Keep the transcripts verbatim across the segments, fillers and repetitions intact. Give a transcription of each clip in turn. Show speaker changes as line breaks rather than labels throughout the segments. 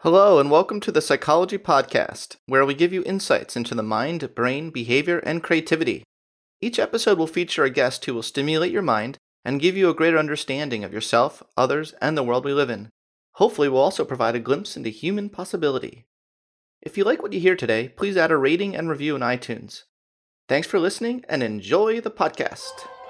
Hello, and welcome to the Psychology Podcast, where we give you insights into the mind, brain, behavior, and creativity. Each episode will feature a guest who will stimulate your mind and give you a greater understanding of yourself, others, and the world we live in. Hopefully, we'll also provide a glimpse into human possibility. If you like what you hear today, please add a rating and review in iTunes. Thanks for listening, and enjoy the podcast.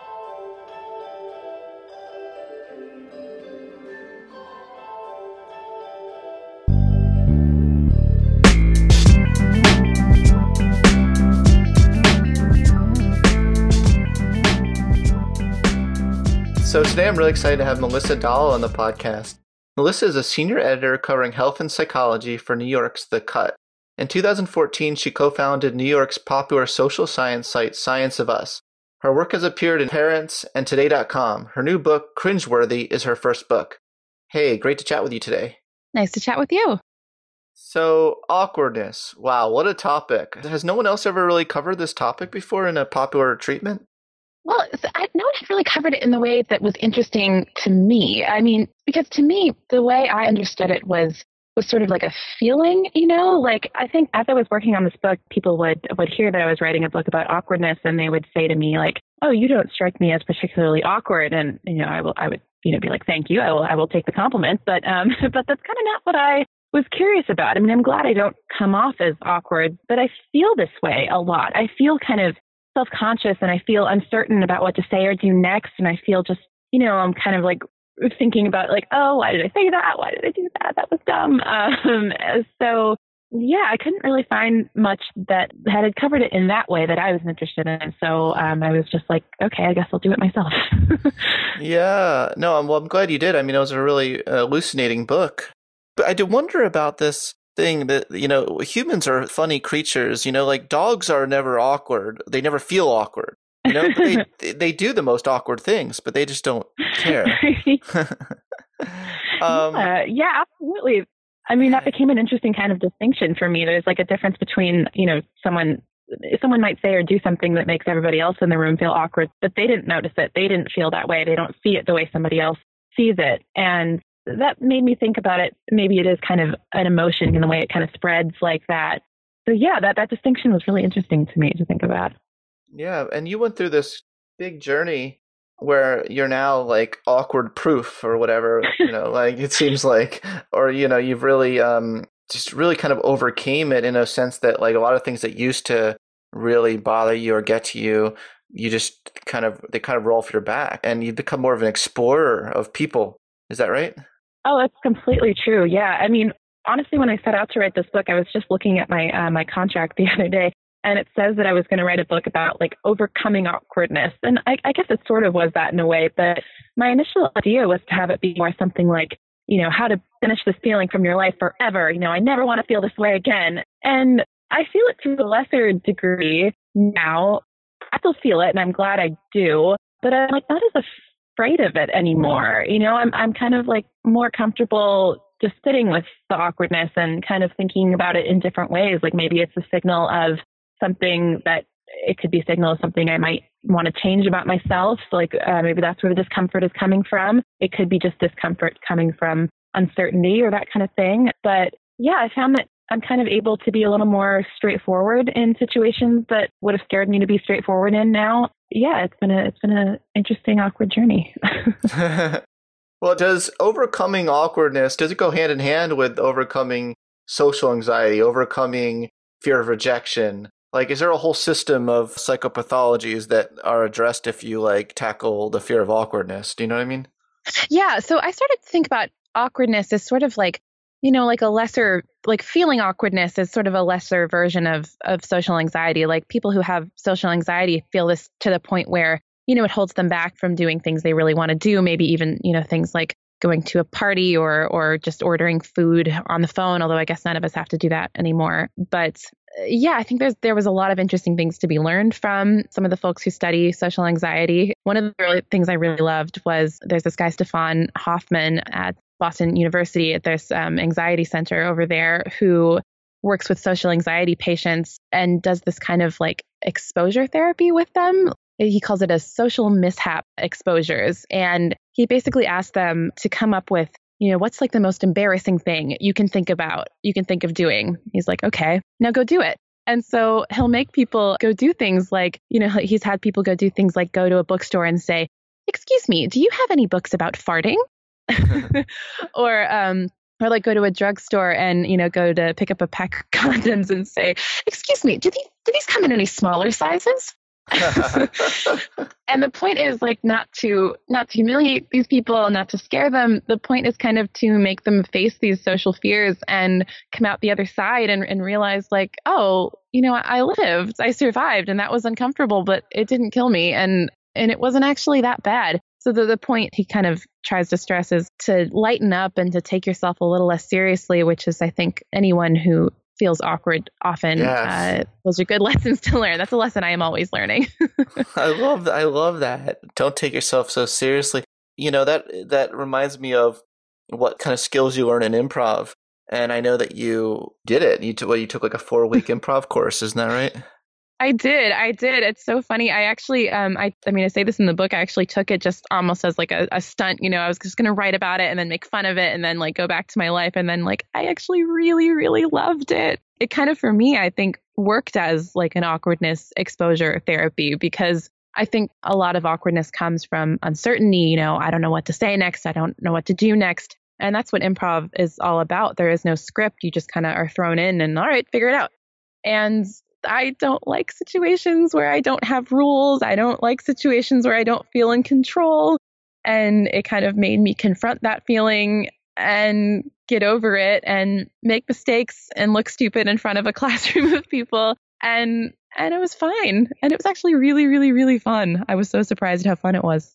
So today I'm really excited to have Melissa Dahl on the podcast. Melissa is a senior editor covering health and psychology for New York's The Cut. In two thousand fourteen, she co-founded New York's popular social science site Science of Us. Her work has appeared in Parents and Today dot com. Her new book, Cringeworthy, is her first book. Hey, great to chat with you today.
Nice to chat with you.
So, awkwardness. Wow, what a topic. Has no one else ever really covered this topic before in a popular treatment?
Well, I, no one had really covered it in the way that was interesting to me. I mean, because to me, the way I understood it was was sort of like a feeling, you know, like I think as I was working on this book, people would would hear that I was writing a book about awkwardness, and they would say to me like, "Oh, you don't strike me as particularly awkward," and you know, I will, I would, you know, be like, "Thank you, I will, I will take the compliment," but um, but that's kind of not what I was curious about. I mean, I'm glad I don't come off as awkward, but I feel this way a lot. I feel kind of self-conscious, and I feel uncertain about what to say or do next. And I feel just, you know, I'm kind of like thinking about like, oh, why did I say that? Why did I do that? That was dumb. Um, so yeah, I couldn't really find much that had covered it in that way that I was interested in. So um, I was just like, okay, I guess I'll do it myself.
Yeah, no, I'm, well, I'm glad you did. I mean, it was a really uh, hallucinating book. But I do wonder about this thing that, you know, humans are funny creatures, you know, like dogs are never awkward. They never feel awkward. You know, they they do the most awkward things, but they just don't care.
um, yeah, yeah, absolutely. I mean, that became an interesting kind of distinction for me. There's like a difference between, you know, someone someone might say or do something that makes everybody else in the room feel awkward, but they didn't notice it. They didn't feel that way. They don't see it the way somebody else sees it. And that made me think about it. Maybe it is kind of an emotion in the way it kind of spreads like that. So yeah, that, that distinction was really interesting to me to think about.
Yeah. And you went through this big journey where you're now like awkward proof or whatever, you know, like it seems like, or, you know, you've really um, just really kind of overcame it in a sense that like a lot of things that used to really bother you or get to you, you just kind of, they kind of roll off your back and you've become more of an explorer of people. Is that right?
Oh, that's completely true. Yeah. I mean, honestly, when I set out to write this book, I was just looking at my uh, my contract the other day, and it says that I was going to write a book about like overcoming awkwardness. And I, I guess it sort of was that in a way, but my initial idea was to have it be more something like, you know, how to finish this feeling from your life forever. You know, I never want to feel this way again. And I feel it to a lesser degree now. I still feel it, and I'm glad I do, but I'm like not as afraid of it anymore. You know, I'm I'm kind of like more comfortable just sitting with the awkwardness and kind of thinking about it in different ways. Like maybe it's a signal of something that it could be a signal of something I might want to change about myself. Like uh, maybe that's where the discomfort is coming from. It could be just discomfort coming from uncertainty or that kind of thing. But yeah, I found that I'm kind of able to be a little more straightforward in situations that would have scared me to be straightforward in now. Yeah, it's been a it's been an interesting, awkward journey.
Well, does overcoming awkwardness, does it go hand in hand with overcoming social anxiety, overcoming fear of rejection? Like, is there a whole system of psychopathologies that are addressed if you like tackle the fear of awkwardness? Do you know what I mean?
Yeah. So I started to think about awkwardness as sort of like, you know, like a lesser, like feeling awkwardness is sort of a lesser version of of social anxiety. Like people who have social anxiety feel this to the point where, you know, it holds them back from doing things they really want to do. Maybe even, you know, things like going to a party or or just ordering food on the phone, although I guess none of us have to do that anymore. But yeah, I think there's there was a lot of interesting things to be learned from some of the folks who study social anxiety. One of the really, things I really loved was there's this guy, Stefan Hoffman at Boston University at this um, anxiety center over there who works with social anxiety patients and does this kind of like exposure therapy with them. He calls it a social mishap exposures. And he basically asked them to come up with, you know, what's like the most embarrassing thing you can think about, you can think of doing? He's like, okay, now go do it. And so he'll make people go do things like, you know, he's had people go do things like go to a bookstore and say, excuse me, do you have any books about farting? or, um, or like go to a drugstore and, you know, go to pick up a pack of condoms and say, excuse me, do these, do these come in any smaller sizes? And the point is like not to not to humiliate these people, not to scare them. The point is kind of to make them face these social fears and come out the other side and, and realize like, oh, you know, I lived, I survived, and that was uncomfortable, but it didn't kill me, and and it wasn't actually that bad. So the, the point he kind of tries to stress is to lighten up and to take yourself a little less seriously, which is, I think, anyone who feels awkward often.
Yes.
Uh, those are good lessons to learn. That's a lesson I am always learning.
I love that. I love that. Don't take yourself so seriously. You know, that that reminds me of what kind of skills you learn in improv. And I know that you did it. You took well, you took like a four week improv course, isn't that right?
I did. I did. It's so funny. I actually, um, I, I mean, I say this in the book. I actually took it just almost as like a, a stunt. You know, I was just going to write about it and then make fun of it and then like go back to my life. And then like, I actually really, really loved it. It kind of, for me, I think worked as like an awkwardness exposure therapy, because I think a lot of awkwardness comes from uncertainty. You know, I don't know what to say next. I don't know what to do next. And that's what improv is all about. There is no script. You just kind of are thrown in and all right, figure it out. And I don't like situations where I don't have rules. I don't like situations where I don't feel in control. And it kind of made me confront that feeling and get over it and make mistakes and look stupid in front of a classroom of people. And and it was fine. And it was actually really, really, really fun. I was so surprised how fun it was.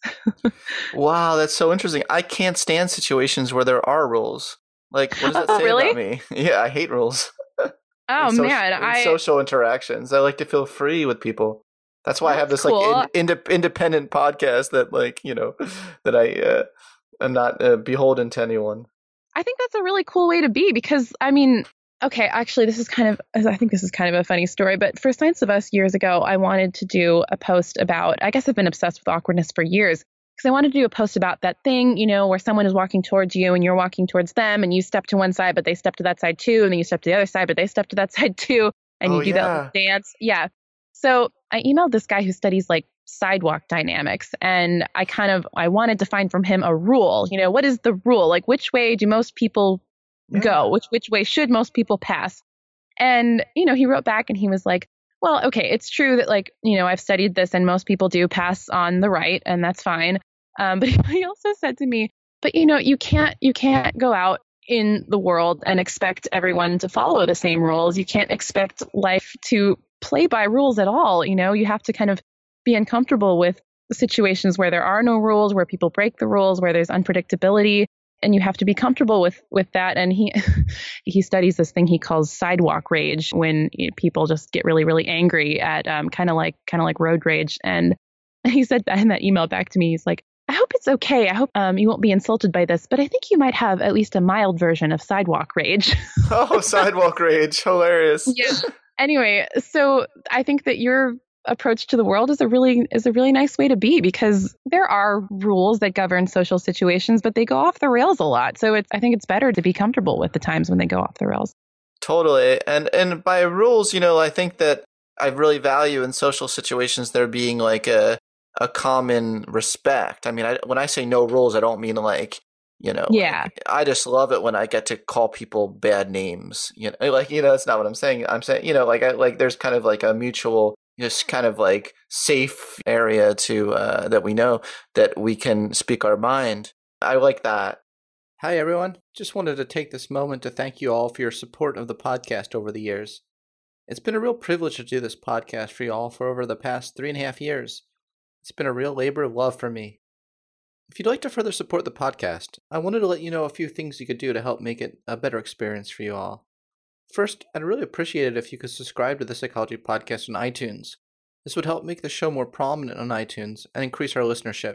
Wow, that's so interesting. I can't stand situations where there are rules. Like, what does that
Oh,
say
really?
about me? Yeah, I hate rules.
Oh,
in social,
man.
in
I
social interactions. I like to feel free with people. That's why I have
That's
this
cool.
like in, ind- independent podcast that like, you know, that I uh, am not uh, beholden to anyone.
I think that's a really cool way to be, because, I mean, okay, actually, this is kind of, I think this is kind of a funny story, but for Science of Us years ago, I wanted to do a post about, I guess I've been obsessed with awkwardness for years, because I wanted to do a post about that thing, you know, where someone is walking towards you and you're walking towards them and you step to one side, but they step to that side too. And then you step to the other side, but they step to that side too. And
Oh,
you do
yeah.
that dance. Yeah. So I emailed this guy who studies like sidewalk dynamics, and I kind of, I wanted to find from him a rule. You know, what is the rule? Like, which way do most people
Yeah.
go? Which, which way should most people pass? And, you know, he wrote back and he was like, well, okay, it's true that like, you know, I've studied this and most people do pass on the right, and that's fine. Um, but he also said to me, but, you know, you can't, you can't go out in the world and expect everyone to follow the same rules. You can't expect life to play by rules at all. You know, you have to kind of be uncomfortable with situations where there are no rules, where people break the rules, where there's unpredictability, and you have to be comfortable with with that. And he he studies this thing he calls sidewalk rage, when you know, people just get really, really angry at um, kind of like kind of like road rage. And he said that in that email back to me, he's like, I hope it's okay. I hope um, you won't be insulted by this, but I think you might have at least a mild version of sidewalk rage.
Oh, sidewalk rage. Hilarious.
Yeah. Anyway, so I think that your approach to the world is a really is a really nice way to be, because there are rules that govern social situations, but they go off the rails a lot. So it's I think it's better to be comfortable with the times when they go off the rails.
Totally. And and by rules, you know, I think that I really value in social situations there being like a a common respect. I mean, I, when I say no rules, I don't mean like, you know,
Yeah.
like, I just love it when I get to call people bad names. You know, like, you know, that's not what I'm saying. I'm saying, you know, like, I, like there's kind of like a mutual, just kind of like safe area to, uh, that we know that we can speak our mind. I like that. Hi, everyone. Just wanted to take this moment to thank you all for your support of the podcast over the years. It's been a real privilege to do this podcast for you all for over the past three and a half years. It's been a real labor of love for me. If you'd like to further support the podcast, I wanted to let you know a few things you could do to help make it a better experience for you all. First, I'd really appreciate it if you could subscribe to the Psychology Podcast on iTunes. This would help make the show more prominent on iTunes and increase our listenership.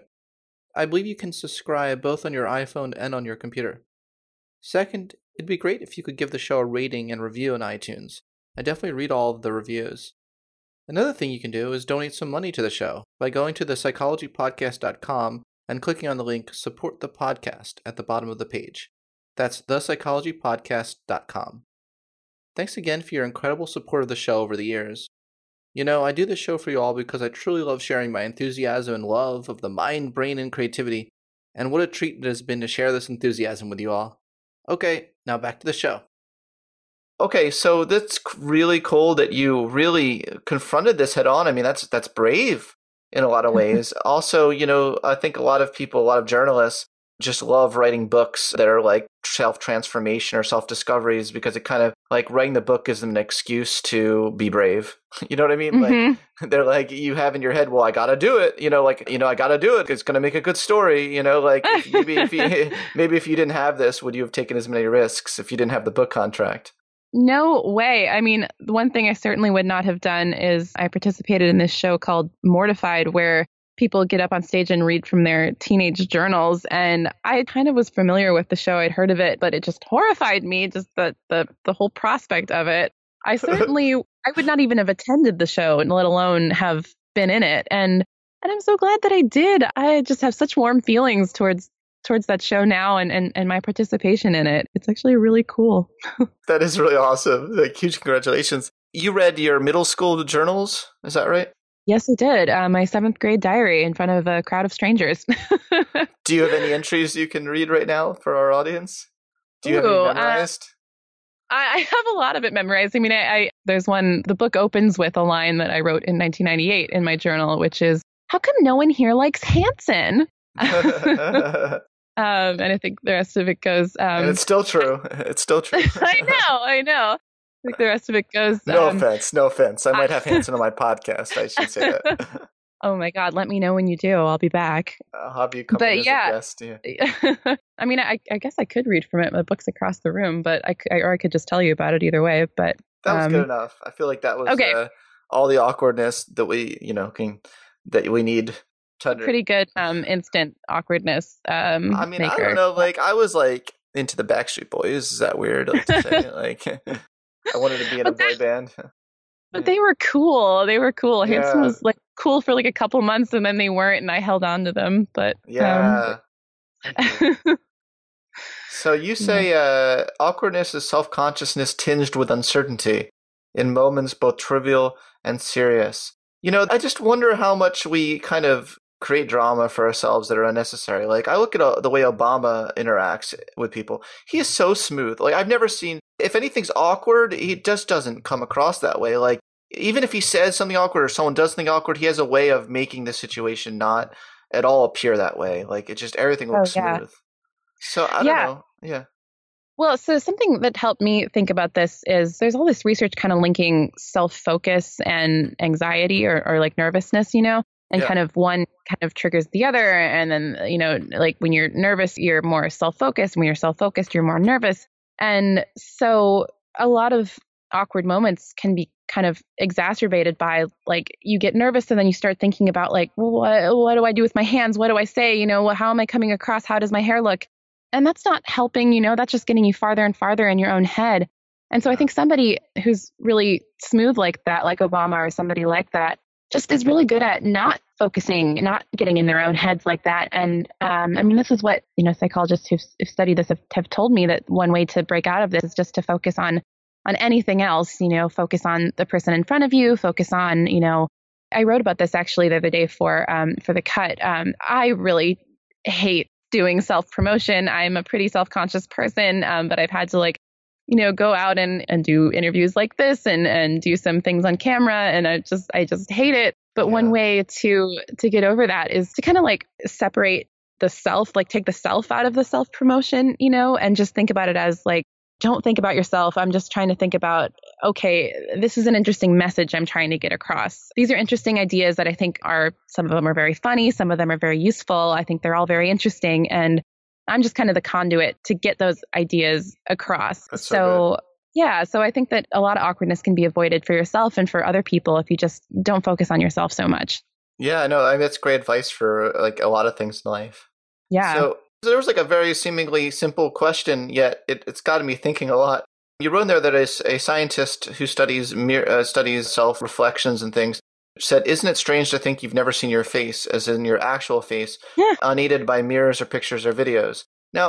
I believe you can subscribe both on your iPhone and on your computer. Second, it'd be great if you could give the show a rating and review on iTunes. I definitely read all of the reviews. Another thing you can do is donate some money to the show by going to the psychology podcast dot com and clicking on the link Support the Podcast at the bottom of the page. That's the psychology podcast dot com. Thanks again for your incredible support of the show over the years. You know, I do this show for you all because I truly love sharing my enthusiasm and love of the mind, brain, and creativity, and what a treat it has been to share this enthusiasm with you all. Okay, now back to the show. Okay, so that's really cool that you really confronted this head on. I mean, that's that's brave in a lot of ways. Also, you know, I think a lot of people, a lot of journalists just love writing books that are like self-transformation or self-discoveries because it kind of like writing the book gives them an excuse to be brave. You know what I mean?
Mm-hmm.
Like they're like, you have in your head, well, I got to do it. You know, like, you know, I got to do it. It's going to make a good story. You know, like if, maybe if you, maybe if you didn't have this, would you have taken as many risks if you didn't have the book contract?
No way. I mean, one thing I certainly would not have done is I participated in this show called Mortified, where people get up on stage and read from their teenage journals. And I kind of was familiar with the show. I'd heard of it, but it just horrified me, just the the, the whole prospect of it. I certainly, I would not even have attended the show, and let alone have been in it. And and I'm so glad that I did. I just have such warm feelings towards towards that show now and, and, and my participation in it. It's actually really cool.
That is really awesome. Like, huge congratulations. You read your middle school journals, is that right?
Yes, I did. Uh, my seventh grade diary in front of a crowd of strangers.
Do you have any entries you can read right now for our audience? Do you
Ooh,
have any memorized?
Uh, I, I have a lot of it memorized. I mean, I, I there's one, the book opens with a line that I wrote in nineteen ninety-eight in my journal, which is, how come no one here likes Hanson? um, and I think the rest of it goes... Um,
and it's still true. It's still true.
I know, I know. I think the rest of it goes...
No
um,
offense, no offense. I might have Hanson on my podcast. I should say that.
Oh my God, let me know when you do. I'll be back.
I'll have you come
But
as
yeah.
a guest. Yeah.
I mean, I, I guess I could read from it. The book's across the room, but I, I or I could just tell you about it either way. But
that was
um,
good enough. I feel like that was
okay.
uh, all the awkwardness that we, you know, can that we need to under-
Pretty good um, instant awkwardness. Um,
I mean,
maker.
I don't know. Like, I was like into the Backstreet Boys. Is that weird like, to say? Like, I wanted to be in a boy band.
But they were cool. They were cool.
Yeah.
Hanson was like cool for like a couple months, and then they weren't, and I held on to them. But
yeah.
Um,
So you say uh, awkwardness is self-consciousness tinged with uncertainty in moments both trivial and serious. You know, I just wonder how much we kind of create drama for ourselves that are unnecessary. Like, I look at uh, the way Obama interacts with people. He is so smooth. Like, I've never seen, if anything's awkward, he just doesn't come across that way. Like, even if he says something awkward or someone does something awkward, he has a way of making the situation not at all appear that way. Like, it just, everything looks
oh, yeah.
smooth. So, I don't
Yeah.
know. Yeah.
Well, so something that helped me think about this is there's all this research kind of linking self-focus and anxiety or, or like nervousness, you know, and
Yeah.
kind of one kind of triggers the other. And then, you know, like when you're nervous, you're more self-focused. When you're self-focused, you're more nervous. And so a lot of awkward moments can be kind of exacerbated by like you get nervous and then you start thinking about like, well, what, what do I do with my hands? What do I say? You know, how am I coming across? How does my hair look? And that's not helping, you know, that's just getting you farther and farther in your own head. And so I think somebody who's really smooth like that, like Obama or somebody like that, just is really good at not focusing, not getting in their own heads like that. And um, I mean, this is what, you know, psychologists who've, who've studied this have, have told me, that one way to break out of this is just to focus on on anything else, you know, focus on the person in front of you, focus on, you know, I wrote about this actually the other day for um, for The Cut. Um, I really hate doing self-promotion. I'm a pretty self-conscious person, um, but I've had to like, you know, go out and, and do interviews like this and, and do some things on camera. And I just, I just hate it. But
Yeah.
one way to, to get over that is to kind of like separate the self, like take the self out of the self-promotion, you know, and just think about it as like, don't think about yourself. I'm just trying to think about, okay, this is an interesting message I'm trying to get across. These are interesting ideas that I think are, some of them are very funny. Some of them are very useful. I think they're all very interesting. And I'm just kind of the conduit to get those ideas across.
That's so
So, yeah, so I think that a lot of awkwardness can be avoided for yourself and for other people if you just don't focus on yourself so much.
Yeah, no, I mean, that's great advice for like a lot of things in life.
Yeah.
So there was like a very seemingly simple question, yet it, it's gotten me thinking a lot. You wrote in there that a, a scientist who studies mir- uh, studies self-reflections and things said, isn't it strange to think you've never seen your face, as in your actual face,
Yeah.
unaided by mirrors or pictures or videos? Now,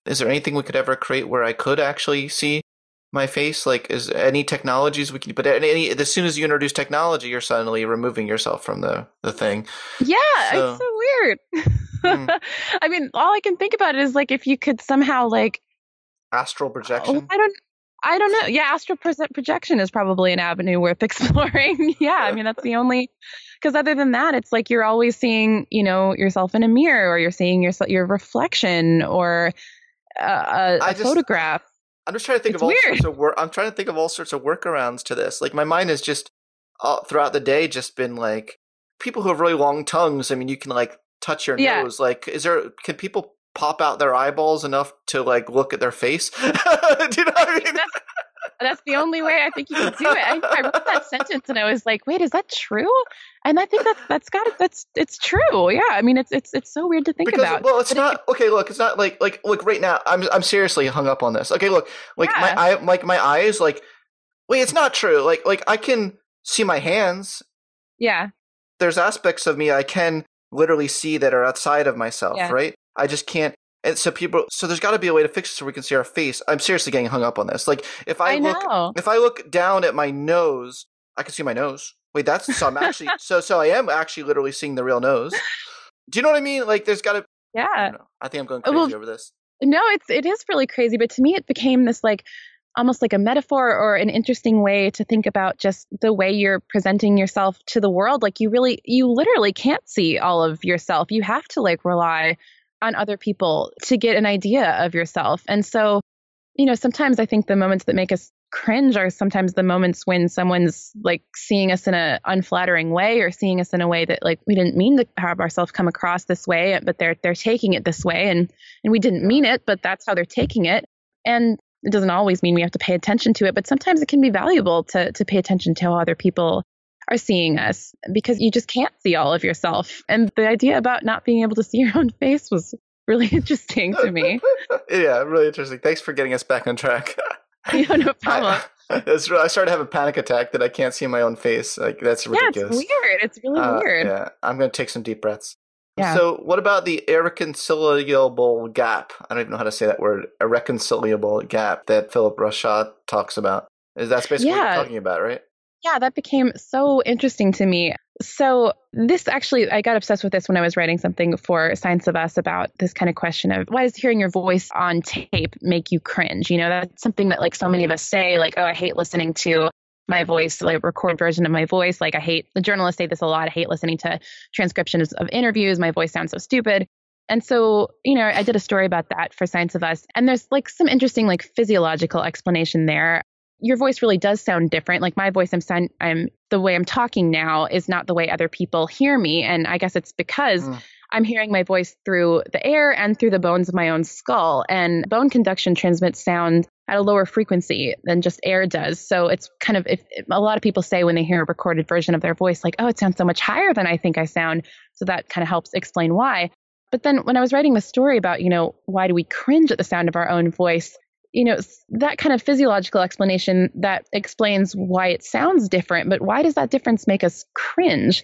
is there anything we could ever create where I could actually see my face? Like, is any technologies we can, but any, as soon as you introduce technology, you're suddenly removing yourself from the, the thing.
Yeah,
So,
it's so weird.
hmm.
I mean, all I can think about is like if you could somehow like
Astral
oh,
projection.
I don't I don't know. Yeah, astral proje- projection is probably an avenue worth exploring. Yeah, I mean that's the only because other than that, it's like you're always seeing, you know, yourself in a mirror, or you're seeing your your reflection, or a, a,
I
a
just,
photograph.
I'm just trying to think
It's
of all
weird.
sorts of work. I'm trying to think of all sorts of workarounds to this. Like my mind has just uh, throughout the day just been like people who have really long tongues. I mean, you can like touch your
Yeah.
nose. Like, is there? Can people pop out their eyeballs enough to like look at their face? Do you know what I mean?
That's, that's the only way I think you can do it. I, I read that sentence and I was like, wait, is that true? And I think that's that's got it. That's it's true. Yeah. I mean, it's it's it's so weird to think
Because
about.
well, it's
But
not okay. Look, it's not like like look right now. I'm I'm seriously hung up on this. Okay, look, like
Yeah.
my eye, like my eyes, like wait, it's not true. Like like I can see my hands.
Yeah.
There's aspects of me I can literally see that are outside of myself,
Yeah.
right? I just can't. And so people, so there's got to be a way to fix it so we can see our face. I'm seriously getting hung up on this. Like if I,
I
look,
know.
if I look down at my nose, I can see my nose. Wait, that's so I'm actually so so I am actually literally seeing the real nose. Do you know what I mean? Like there's got to. I
Yeah.
don't know. I think I'm going crazy
Well,
over this.
No, it's it is really crazy, but to me it became this like almost like a metaphor or an interesting way to think about just the way you're presenting yourself to the world. Like you really you literally can't see all of yourself. You have to like rely on other people to get an idea of yourself. And so, you know, sometimes I think the moments that make us cringe are sometimes the moments when someone's like seeing us in a unflattering way or seeing us in a way that like we didn't mean to have ourselves come across this way, but they're they're taking it this way and and we didn't mean it, but that's how they're taking it. And it doesn't always mean we have to pay attention to it, but sometimes it can be valuable to to pay attention to how other people are seeing us because you just can't see all of yourself. And the idea about not being able to see your own face was really interesting to me.
Yeah, really interesting. Thanks for getting us back on track.
Yeah, no problem.
I, it's, I started to have a panic attack that I can't see my own face. Like that's ridiculous.
Yeah, it's weird. It's really
uh,
weird.
Yeah, I'm going to take some deep breaths.
Yeah.
So what about the irreconcilable gap? I don't even know how to say that word. Irreconcilable gap that Philip Rothschild talks about. Is that's basically what
Yeah.
you're talking about, right?
Yeah, that became so interesting to me. So this actually, I got obsessed with this when I was writing something for Science of Us about this kind of question of why does hearing your voice on tape make you cringe? You know, that's something that like so many of us say, like, oh, I hate listening to my voice, like record version of my voice. Like I hate, the journalists say this a lot. I hate listening to transcriptions of interviews. My voice sounds so stupid. And so, you know, I did a story about that for Science of Us. And there's like some interesting like physiological explanation there. Your voice really does sound different. Like my voice, I'm sound, I'm the way I'm talking now is not the way other people hear me. And I guess it's because mm. I'm hearing my voice through the air and through the bones of my own skull. And bone conduction transmits sound at a lower frequency than just air does. So it's kind of, if, if a lot of people say when they hear a recorded version of their voice, like, oh, it sounds so much higher than I think I sound. So that kind of helps explain why. But then when I was writing the story about, you know, why do we cringe at the sound of our own voice? You know, that kind of physiological explanation that explains why it sounds different, but why does that difference make us cringe?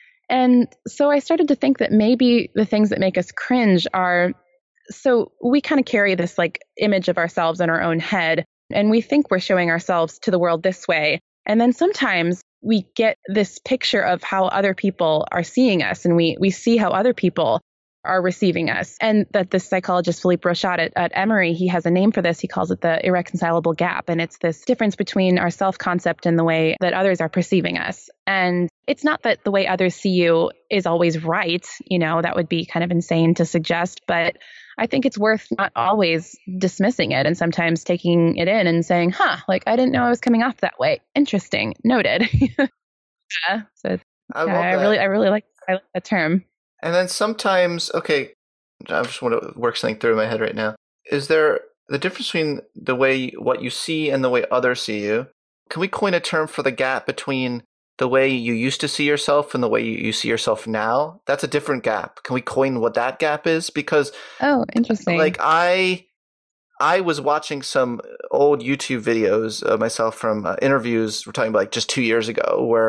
And so I started to think that maybe the things that make us cringe are, so we kind of carry this like image of ourselves in our own head, and we think we're showing ourselves to the world this way. And then sometimes we get this picture of how other people are seeing us, and we we see how other people are receiving us. And that this psychologist, Philippe Rochat at, at Emory, he has a name for this. He calls it the irreconcilable gap. And it's this difference between our self-concept and the way that others are perceiving us. And it's not that the way others see you is always right. You know, that would be kind of insane to suggest, but I think it's worth not always dismissing it and sometimes taking it in and saying, huh, like, I didn't know I was coming off that way. Interesting. Noted. Yeah. So
I,
yeah, I really, I really like, I like that term.
And then sometimes, okay, I just want to work something through in my head right now. Is there the difference between the way what you see and the way others see you? Can we coin a term for the gap between the way you used to see yourself and the way you see yourself now? That's a different gap. Can we coin what that gap is? Because
oh, interesting.
Like I, I was watching some old YouTube videos of myself from uh, interviews. We're talking about like just two years ago, where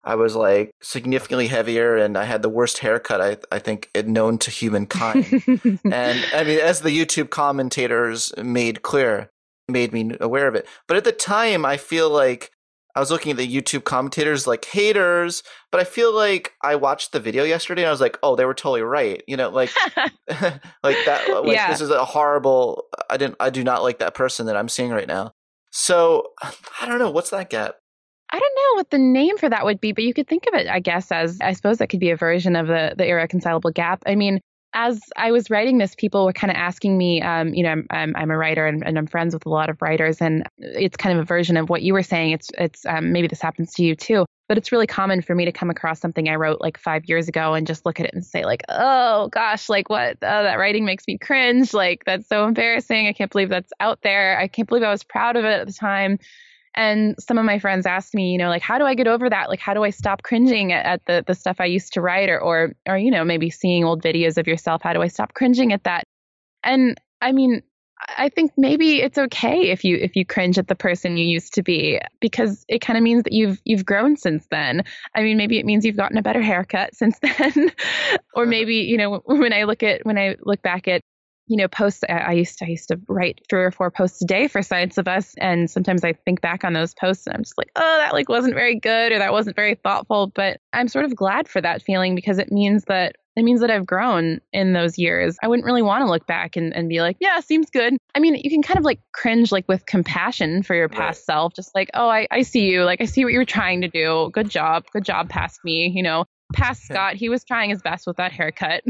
I was like significantly heavier and I had the worst haircut I I think known to humankind. And I mean, as the YouTube commentators made clear, made me aware of it. But at the time, I feel like I was looking at the YouTube commentators like haters, but I feel like I watched the video yesterday and I was like, oh, they were totally right. You know, like, like that, like
Yeah.
this is a horrible, I didn't, I do not like that person that I'm seeing right now. So I don't know. What's that gap?
I don't know what the name for that would be, but you could think of it, I guess, as I suppose that could be a version of the the irreconcilable gap. I mean, as I was writing this, people were kind of asking me, um, you know, I'm, I'm I'm a writer and, and I'm friends with a lot of writers, and it's kind of a version of what you were saying. It's it's um, maybe this happens to you too, but it's really common for me to come across something I wrote like five years ago and just look at it and say like, oh gosh, like what? Oh, that writing makes me cringe. Like that's so embarrassing. I can't believe that's out there. I can't believe I was proud of it at the time. And some of my friends asked me, you know, like, how do I get over that? Like, how do I stop cringing at, at the the stuff I used to write, or, or, or, you know, maybe seeing old videos of yourself? How do I stop cringing at that? And I mean, I think maybe it's okay if you if you cringe at the person you used to be, because it kind of means that you've you've grown since then. I mean, maybe it means you've gotten a better haircut since then, or maybe, you know, when I look at when I look back at, you know, posts, I used to, I used to write three or four posts a day for Science of Us. And sometimes I think back on those posts and I'm just like, oh, that like wasn't very good, or that wasn't very thoughtful. But I'm sort of glad for that feeling, because it means that it means that I've grown in those years. I wouldn't really want to look back and, and be like, yeah, seems good. I mean, you can kind of like cringe like with compassion for your past right. self, just like, oh, I, I see you. Like, I see what you're trying to do. Good job. Good job past me, you know. Past Scott, he was trying his best with that haircut.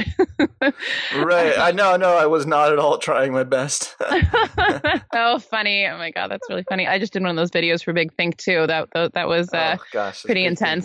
Right. I know, no, I was not at all trying my best.
Oh, funny. Oh my God, that's really funny. I just did one of those videos for Big Think too. That that, that was uh, oh, gosh, pretty intense.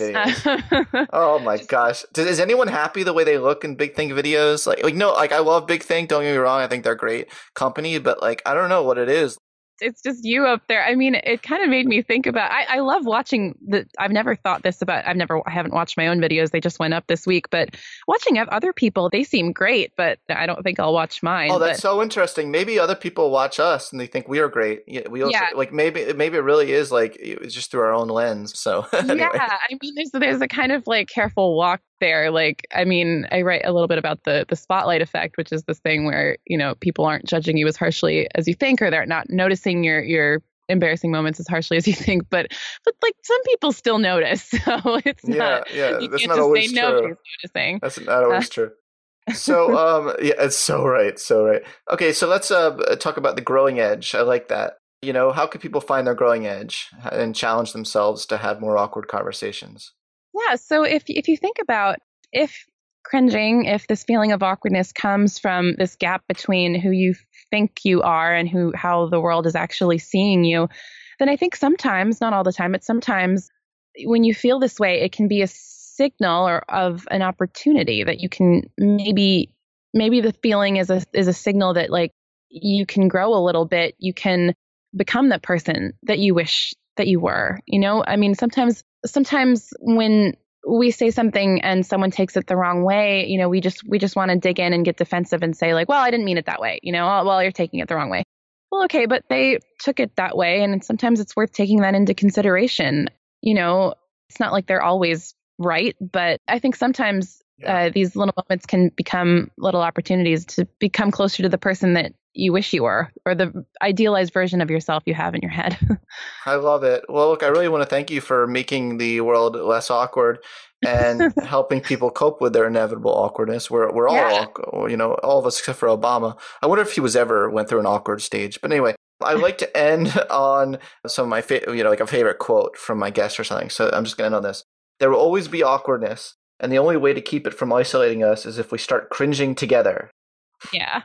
Oh my gosh. Is anyone happy the way they look in Big Think videos? Like, like no, like I love Big Think, don't get me wrong. I think they're a great company, but like, I don't know what it is.
It's just you up there. I mean, it kind of made me think about, I, I love watching the, I've never thought this about, I've never, I haven't watched my own videos. They just went up this week, but watching other people, they seem great, but I don't think I'll watch mine.
Oh, that's
but,
so interesting. Maybe other people watch us and they think we are great. Yeah, we also,
yeah.
like maybe, maybe it really is like, it's just through our own lens. So anyway.
Yeah, I mean, there's, there's a kind of like careful walk there. Like, I mean, I write a little bit about the the spotlight effect, which is this thing where, you know, people aren't judging you as harshly as you think, or they're not noticing your your embarrassing moments as harshly as you think. But but like some people still notice, so it's
yeah,
not.
Yeah,
you
that's
can't
not
just
always
say
true.
nobody's noticing.
That's not always uh, true. So um, yeah, it's so right, so right. Okay, so let's uh talk about the growing edge. I like that. You know, how can people find their growing edge and challenge themselves to have more awkward conversations?
Yeah. So if if you think about if cringing, if this feeling of awkwardness comes from this gap between who you think you are and who how the world is actually seeing you, then I think sometimes, not all the time, but sometimes when you feel this way, it can be a signal or of an opportunity that you can maybe maybe the feeling is a is a signal that like you can grow a little bit, you can become the person that you wish that you were. You know, I mean, sometimes sometimes when we say something and someone takes it the wrong way, you know, we just we just want to dig in and get defensive and say like, well, I didn't mean it that way, you know, oh, well, you're taking it the wrong way. Well, okay, but they took it that way, and sometimes it's worth taking that into consideration. You know, it's not like they're always right, but I think sometimes yeah. uh, these little moments can become little opportunities to become closer to the person that you wish you were, or the idealized version of yourself you have in your head.
I love it. Well, look, I really want to thank you for making the world less awkward and helping people cope with their inevitable awkwardness. We're we're all, yeah. awkward, you know, all of us except for Obama. I wonder if he was ever went through an awkward stage. But anyway, I like to end on some of my favorite, you know, like a favorite quote from my guest or something. So I'm just going to end on this. There will always be awkwardness, and the only way to keep it from isolating us is if we start cringing together.
Yeah.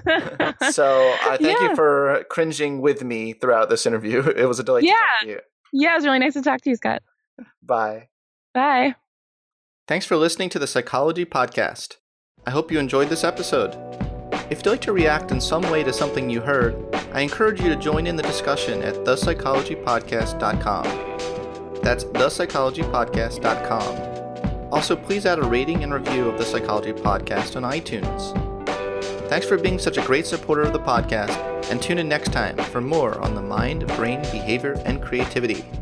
So I uh, thank
yeah.
you for cringing with me throughout this interview. It was a delight
yeah.
to talk to you.
Yeah, it was really nice to talk to you, Scott.
Bye.
Bye.
Thanks for listening to the Psychology Podcast. I hope you enjoyed this episode. If you'd like to react in some way to something you heard, I encourage you to join in the discussion at the psychology podcast dot com. That's the psychology podcast dot com. Also, please add a rating and review of the Psychology Podcast on iTunes. Thanks for being such a great supporter of the podcast, and tune in next time for more on the mind, brain, behavior, and creativity.